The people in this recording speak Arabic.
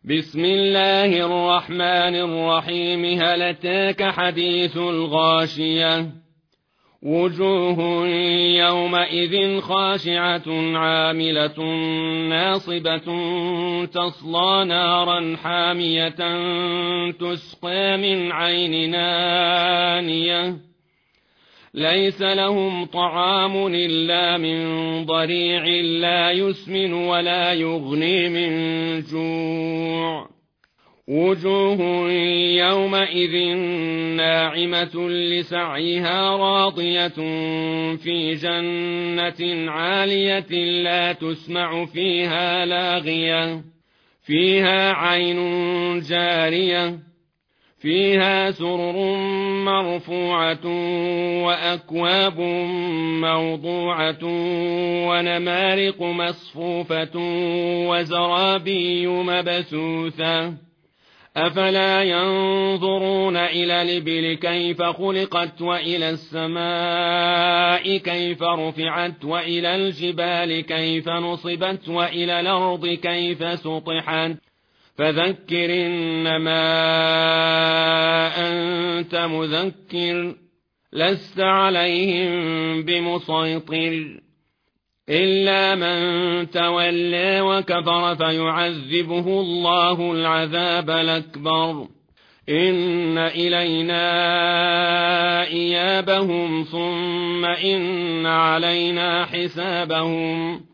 بسم الله الرحمن الرحيم. هل أتاك حديث الغاشية؟ وجوه يومئذ خاشعة عاملة ناصبة تصلى نارا حامية تسقى من عين آنية ليس لهم طعام إلا من ضريع لا يسمن ولا يغني من جوع. وجوه يومئذ ناعمة لسعيها راضية في جنة عالية لا تسمع فيها لاغية فيها عين جارية فيها سرر مرفوعة وأكواب موضوعة ونمارق مصفوفة وزرابي مبثوثة. أفلا ينظرون إلى الإبل كيف خلقت وإلى السماء كيف رفعت وإلى الجبال كيف نصبت وإلى الأرض كيف سطحت. فذكر إنما أنت مذكر لست عليهم بمسيطر إلا من تولى وكفر فيعذبه الله العذاب الأكبر. إن إلينا إيابهم ثم إن علينا حسابهم.